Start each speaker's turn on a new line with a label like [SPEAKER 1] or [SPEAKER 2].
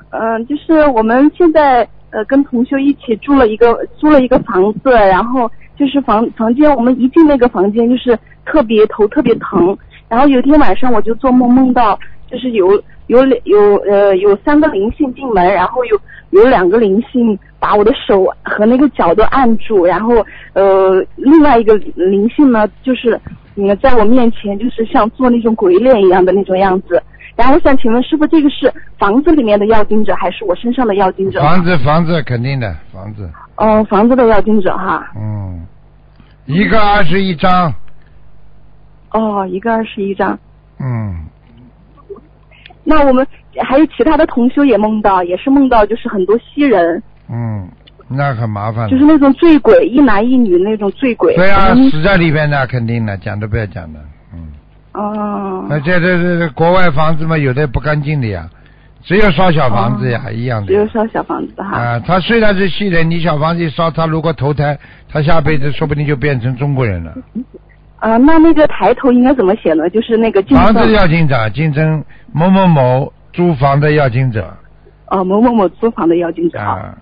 [SPEAKER 1] 就是我们现在跟同修一起租了一个房子，然后就是房间，我们一进那个房间就是头特别疼，然后有一天晚上我就做梦到就是有3个灵性进门，然后有2个灵性把我的手和那个脚都按住，然后另外一个灵性呢就是在我面前就是像做那种鬼脸一样的那种样子。然后我想请问师傅，这个是房子里面的要经者还是我身上的要经者？
[SPEAKER 2] 房子肯定的，房子。
[SPEAKER 1] 哦，房子的要经者哈。
[SPEAKER 2] 一个21张。
[SPEAKER 1] 哦，一个21张。那我们还有其他的同修也是梦到就是很多西人。
[SPEAKER 2] 那很麻烦。
[SPEAKER 1] 就是那种醉鬼，一男一女那种醉鬼。
[SPEAKER 2] 对啊，死在里边的肯定的，讲都不要讲的。这国外房子嘛，有的不干净的呀，只有烧小房子呀，一样的。
[SPEAKER 1] 只有烧小房子哈。
[SPEAKER 2] 他虽然是西人，你小房子一烧，他如果投胎，他下辈子说不定就变成中国人了。
[SPEAKER 1] 那个抬头应该怎么写呢？就是那个
[SPEAKER 2] 房子要经者，竞争某某某租房的要经者。
[SPEAKER 1] 某某某租房的要经者。